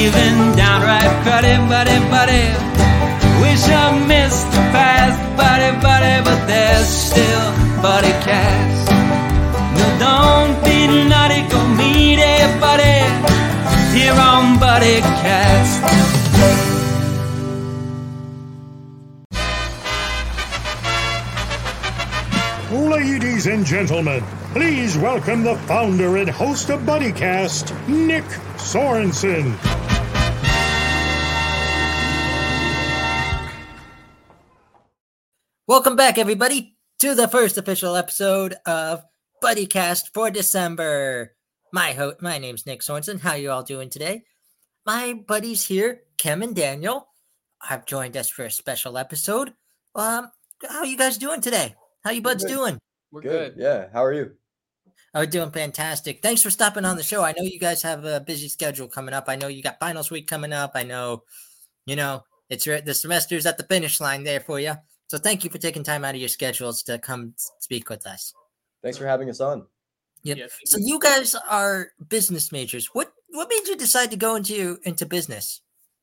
even downright cruddy, buddy. Wish I missed the past, buddy, but there's still buddy cast. No, don't be naughty, go meet a buddy here on Buddy Cast. Ladies and gentlemen, please welcome the founder and host of BuddyCast, Nick Sorensen. Welcome back, everybody, to the first official episode of BuddyCast for December. My name's Nick Sorensen. How you all doing today? My buddies here, Kim and Daniel, have joined us for a special episode. How you guys doing today? How you buds doing? We're good. Yeah. How are you? Oh, we're doing fantastic. Thanks for stopping on the show. I know you guys have a busy schedule coming up. I know you got finals week coming up. I know, it's the semester's at the finish line there for you. So thank you for taking time out of your schedules to come speak with us. Thanks for having us on. Yep. So you guys are business majors. What made you decide to go into business?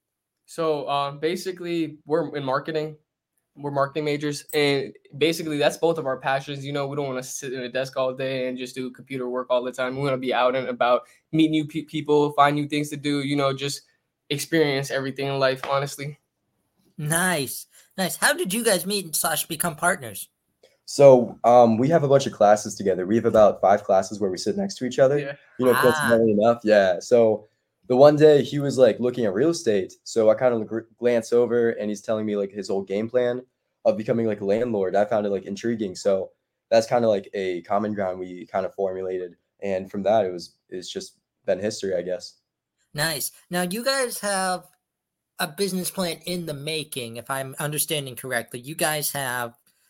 So basically, we're in marketing. We're marketing majors, and basically that's both of our passions. We don't want to sit in a desk all day and just do computer work all the time. We want to be out and about, meet new people, find new things to do, just experience everything in life, honestly. Nice. How did you guys meet / become partners? So we have a bunch of classes together. We have about 5 classes where we sit next to each other. Yeah. Coincidentally enough. Yeah. So the one day he was like looking at real estate. So I kind of glance over and he's telling me like his whole game plan of becoming like a landlord. I found it like intriguing. So that's kind of like a common ground we kind of formulated. And from that, it's just been history, I guess. Nice. Now you guys have a business plan in the making, if I'm understanding correctly. You guys have,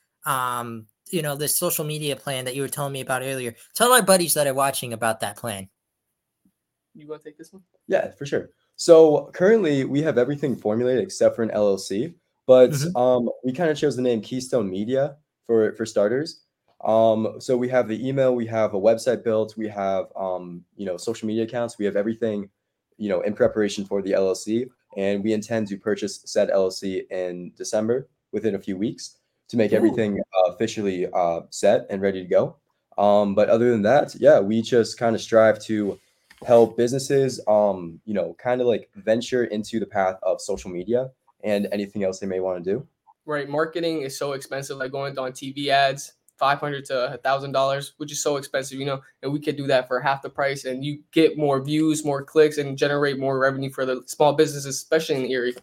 this social media plan that you were telling me about earlier. Tell our buddies that are watching about that plan. You want to take this one? Yeah, for sure. So currently we have everything formulated except for an LLC, but we kind of chose the name Keystone Media for starters. So we have the email, we have a website built, we have social media accounts, we have everything, in preparation for the LLC, and we intend to purchase said LLC in December within a few weeks to make everything officially set and ready to go. But other than that, we just kind of strive to help businesses, kind of like venture into the path of social media and anything else they may want to do. Right. Marketing is so expensive, like going on TV ads, $500 to $1,000, which is so expensive, and we could do that for half the price, and you get more views, more clicks, and generate more revenue for the small businesses, especially in the area.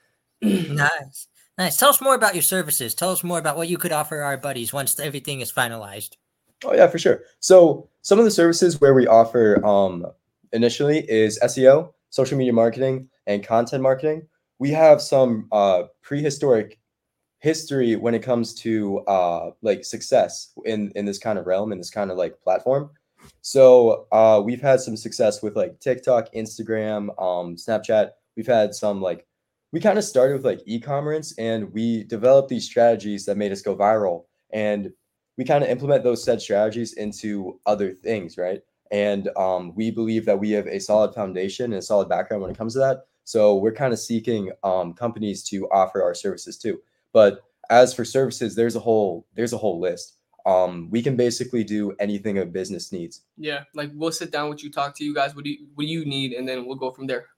Nice. Tell us more about your services. Tell us more about what you could offer our buddies once everything is finalized. Oh yeah, for sure. So some of the services where we offer, initially is SEO, social media marketing, and content marketing. We have some prehistoric history when it comes to like success in this kind of realm, in this kind of like platform. So we've had some success with like TikTok, Instagram, Snapchat. We've had some we kind of started with like e-commerce, and we developed these strategies that made us go viral, and we kind of implement those said strategies into other things, right? And we believe that we have a solid foundation and a solid background when it comes to that. So we're kind of seeking companies to offer our services too. But as for services, there's a whole list. We can basically do anything a business needs. Yeah, like we'll sit down with you, talk to you guys. What do you need, and then we'll go from there.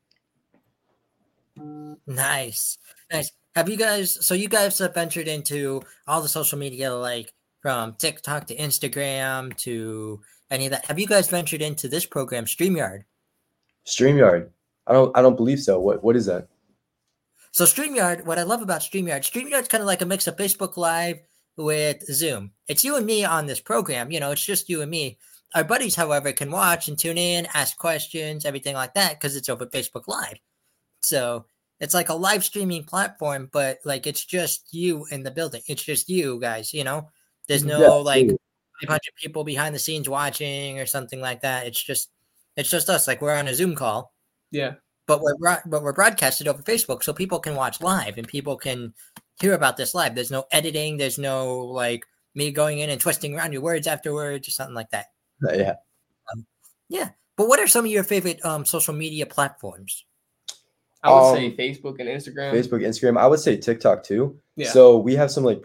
Nice. Have you guys? So you guys have ventured into all the social media, like from TikTok to Instagram to any of that. Have you guys ventured into this program, StreamYard? StreamYard? I don't believe so. What is that? So StreamYard, what I love about StreamYard's kind of like a mix of Facebook Live with Zoom. It's you and me on this program. It's just you and me. Our buddies, however, can watch and tune in, ask questions, everything like that, because it's over Facebook Live. So it's like a live streaming platform, but like it's just you in the building. It's just you guys, There's no 500 people behind the scenes watching or something like that. It's just us. Like we're on a Zoom call. Yeah. But we're broadcasted over Facebook, so people can watch live and people can hear about this live. There's no editing. There's no like me going in and twisting around your words afterwards or something like that. Yeah. Yeah. But what are some of your favorite social media platforms? I would say Facebook and Instagram. Facebook, Instagram. I would say TikTok too. Yeah. So we have some like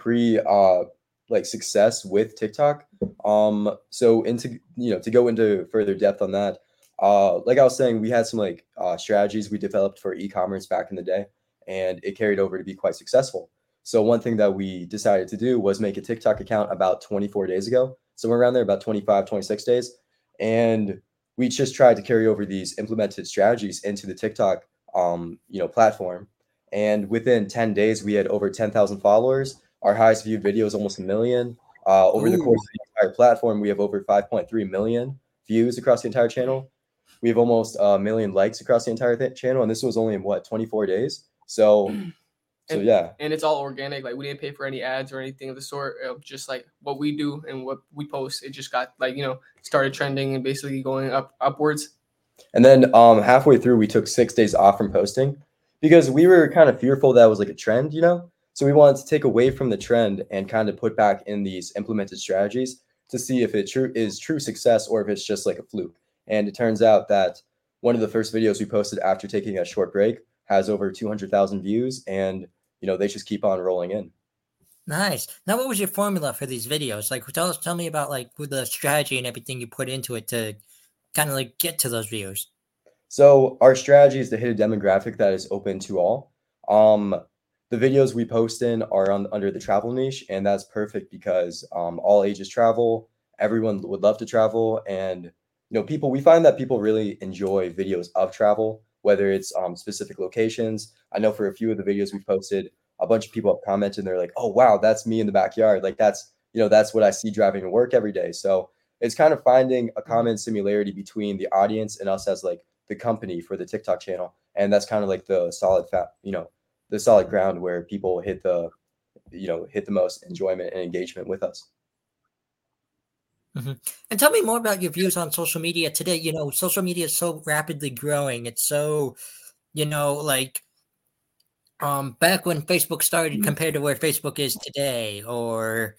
success with TikTok. So to go into further depth on that, like I was saying, we had some strategies we developed for e-commerce back in the day, and it carried over to be quite successful. So one thing that we decided to do was make a TikTok account about 24 days ago, somewhere around there, about 25, 26 days. And we just tried to carry over these implemented strategies into the TikTok platform. And within 10 days, we had over 10,000 followers. Our highest viewed video is almost 1 million. Over the course of the entire platform, we have over 5.3 million views across the entire channel. We have almost 1 million likes across the entire channel. And this was only in 24 days. So yeah. And it's all organic. Like we didn't pay for any ads or anything of the sort. Just like what we do and what we post, it just got started trending and basically going upwards. And then halfway through, we took 6 days off from posting because we were kind of fearful that was like a trend, So we wanted to take away from the trend and kind of put back in these implemented strategies to see if it is true success or if it's just like a fluke. And it turns out that one of the first videos we posted after taking a short break has over 200,000 views, and they just keep on rolling in. Nice. Now, what was your formula for these videos? Like, tell me about the strategy and everything you put into it to kind of get to those views. So our strategy is to hit a demographic that is open to all. The videos we post in are under the travel niche, and that's perfect because all ages travel. Everyone would love to travel, and we find that people really enjoy videos of travel, whether it's specific locations. I know for a few of the videos we've posted, a bunch of people have commented and they're like, oh, wow, that's me in the backyard. Like that's what I see driving to work every day. So it's kind of finding a common similarity between the audience and us as the company for the TikTok channel. And that's kind of like the solid ground where people hit the most enjoyment and engagement with us. Mm-hmm. And tell me more about your views on social media today. Social media is so rapidly growing. It's so, back when Facebook started compared to where Facebook is today, or,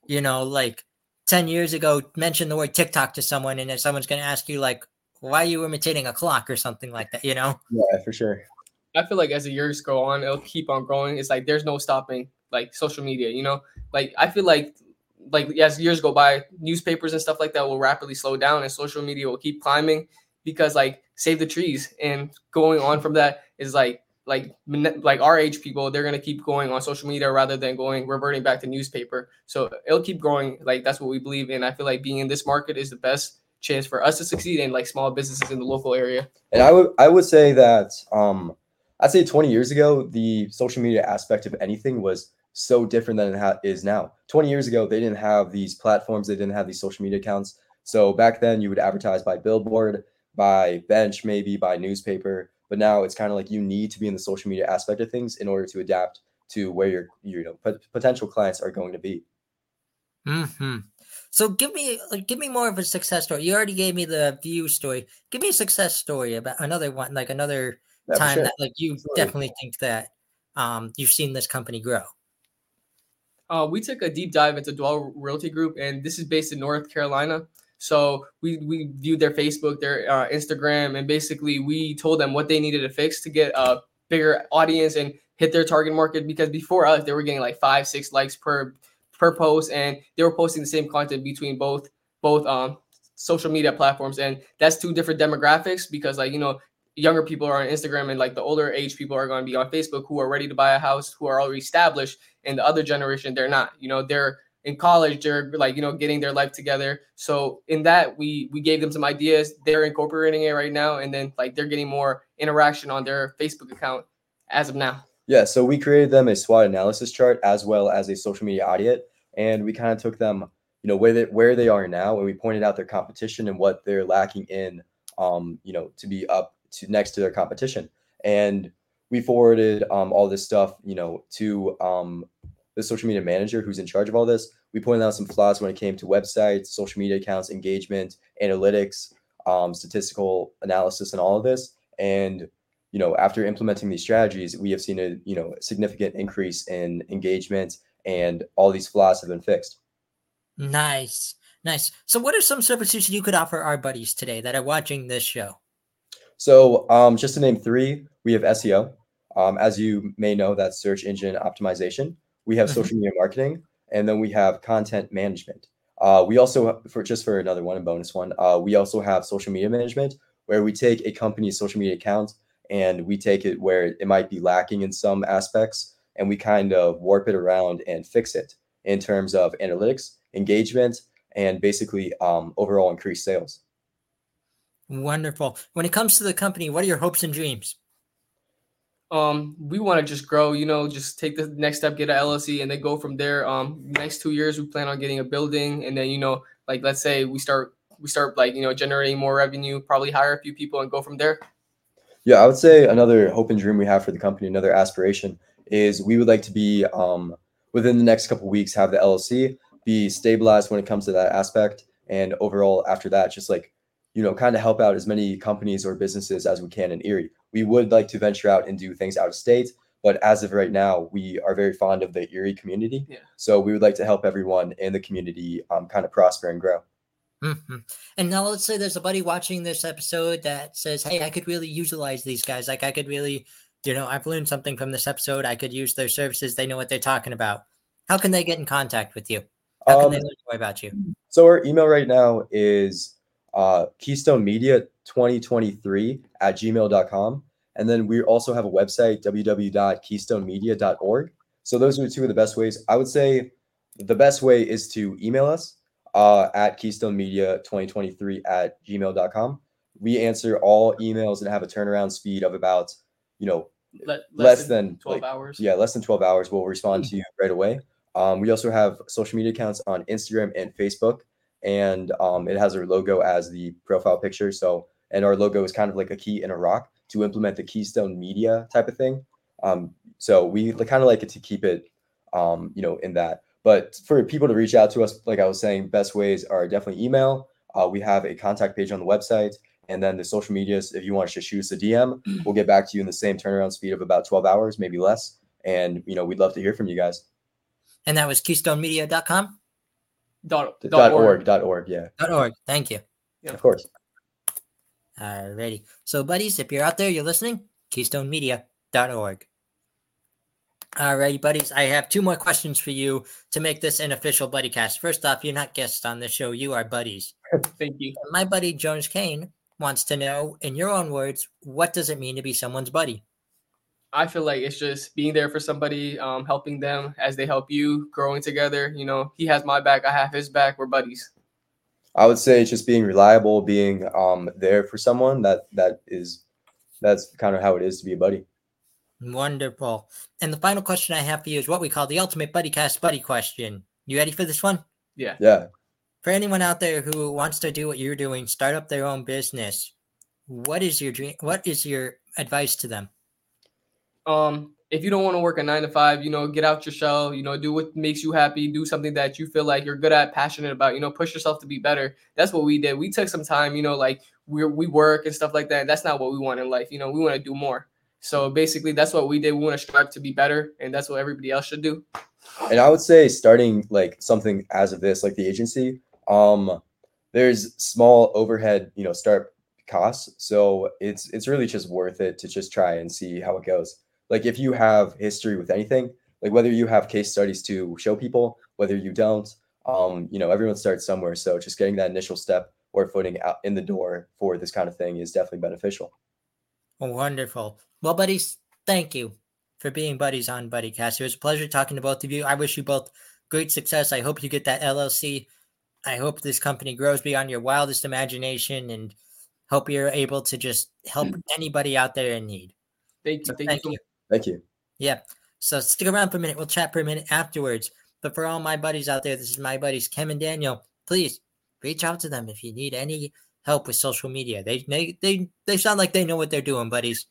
10 years ago, mention the word TikTok to someone and then someone's going to ask you why are you imitating a clock or something like that, Yeah, for sure. I feel like as the years go on, it'll keep on growing. It's there's no stopping social media, I feel like as years go by, newspapers and stuff like that will rapidly slow down and social media will keep climbing because save the trees. And going on from that is like our age people, they're going to keep going on social media rather than reverting back to newspaper. So it'll keep growing. That's what we believe in. I feel like being in this market is the best chance for us to succeed in small businesses in the local area. And I would say that I'd say 20 years ago, the social media aspect of anything was so different than it is now. 20 years ago, they didn't have these platforms. They didn't have these social media accounts. So back then you would advertise by billboard, by bench, maybe by newspaper. But now it's kind of you need to be in the social media aspect of things in order to adapt to where your potential clients are going to be. Mm-hmm. So give me more of a success story. You already gave me the view story. Give me a success story about another one, another time that you definitely think that you've seen this company grow. We took a deep dive into Dwell Realty Group, and this is based in North Carolina. So we viewed their Facebook, their Instagram, and basically we told them what they needed to fix to get a bigger audience and hit their target market. Because before us, they were getting 5-6 likes per post, and they were posting the same content between both social media platforms. And that's two different demographics because younger people are on Instagram and the older age people are going to be on Facebook who are ready to buy a house, who are already established, and the other generation, they're not. They're in college, they're getting their life together. So in that, we gave them some ideas. They're incorporating it right now, and then they're getting more interaction on their Facebook account as of now. Yeah, so we created them a SWOT analysis chart as well as a social media audit, and we kind of took them, where they are now, and we pointed out their competition and what they're lacking in, to be up to next to their competition. And we forwarded all this stuff, to the social media manager who's in charge of all this. We pointed out some flaws when it came to websites, social media accounts, engagement, analytics, statistical analysis, and all of this. And after implementing these strategies, we have seen a significant increase in engagement, and all these flaws have been fixed. Nice. So what are some services you could offer our buddies today that are watching this show? So just to name three, we have SEO. As you may know, that's search engine optimization. We have social media marketing, and then we have content management. We also, for another one, a bonus one, we also have social media management, where we take a company's social media account and we take it where it might be lacking in some aspects, and we kind of warp it around and fix it in terms of analytics, engagement, and basically overall increased sales. Wonderful. When it comes to the company, what are your hopes and dreams? We want to just grow, just take the next step, get an LLC, and then go from there. Next 2 years, we plan on getting a building, and then, like, let's say we start like, generating more revenue, probably hire a few people and go from there. Yeah, I would say another hope and dream we have for the company, another aspiration, is we would like to be, within the next couple of weeks, have the LLC be stabilized when it comes to that aspect. And overall, after that, just like, kind of help out as many companies or businesses as we can in Erie. We would like to venture out and do things out of state, but as of right now, we are very fond of the Erie community. Yeah. So we would like to help everyone in the community kind of prosper and grow. Mm-hmm. And now let's say there's a buddy watching this episode that says, hey, I could really utilize these guys. Like I could really, I've learned something from this episode. I could use their services. They know what they're talking about. How can they get in contact with you? How can they learn more about you? So our email right now is keystonemedia2023@gmail.com. And then we also have a website, www.keystonemedia.org. So those are two of the best ways. I would say the best way is to email us at keystonemedia2023@gmail.com. We answer all emails and have a turnaround speed of about, less than 12 hours. Yeah, less than 12 hours. We'll respond to you right away. We also have social media accounts on Instagram and Facebook, and it has our logo as the profile picture. So, and our logo is kind of like a key in a rock to implement the Keystone Media type of thing. So we kind of like it to keep it, in that. But for people to reach out to us, like I was saying, best ways are definitely email. We have a contact page on the website, and then the social medias. If you want to just shoot us a DM, we'll get back to you in the same turnaround speed of about 12 hours, maybe less. And, we'd love to hear from you guys. And that was KeystoneMedia.com? .org, yeah. .org. Thank you. Yeah. Of course. Alrighty. So, buddies, if you're out there, you're listening, KeystoneMedia.org. Alrighty, buddies. I have two more questions for you to make this an official BuddyCast. First off, you're not guests on the show. You are buddies. Thank you. My buddy, Jones Kane, wants to know, in your own words, what does it mean to be someone's buddy? I feel like it's just being there for somebody, helping them as they help you, growing together. He has my back, I have his back. We're buddies. I would say it's just being reliable, being there for someone. That's kind of how it is to be a buddy. Wonderful. And the final question I have for you is what we call the ultimate BuddyCast buddy question. You ready for this one? Yeah. Yeah. For anyone out there who wants to do what you're doing, start up their own business, what is your dream? What is your advice to them? If you don't want to work a 9 to 5, get out your shell, do what makes you happy, do something that you feel like you're good at, passionate about, push yourself to be better. That's what we did. We took some time, like we work and stuff like that. That's not what we want in life. We want to do more. So basically that's what we did. We want to strive to be better, and that's what everybody else should do. And I would say starting like something as of this, like the agency, there's small overhead, start costs. So it's really just worth it to just try and see how it goes. Like if you have history with anything, like whether you have case studies to show people, whether you don't, everyone starts somewhere. So just getting that initial step or footing out in the door for this kind of thing is definitely beneficial. Wonderful. Well, buddies, thank you for being buddies on BuddyCast. It was a pleasure talking to both of you. I wish you both great success. I hope you get that LLC. I hope this company grows beyond your wildest imagination, and hope you're able to just help anybody out there in need. Thank you. So Thank you. Thank you. Yeah. So stick around for a minute. We'll chat for a minute afterwards. But for all my buddies out there, this is my buddies, Kim and Daniel. Please reach out to them if you need any help with social media. They sound like they know what they're doing, buddies.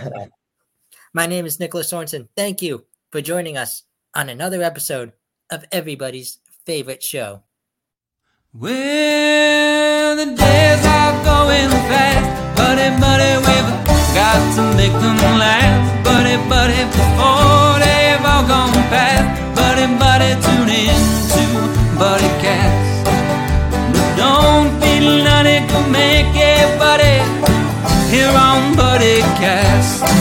My name is Nicholas Sorensen. Thank you for joining us on another episode of everybody's favorite show. Well, the days are going fast, buddy, we've got to make them last, buddy, before they've all gone past, buddy, tune in to BuddyCast. But don't feel none, it can make it, buddy. here on BuddyCast.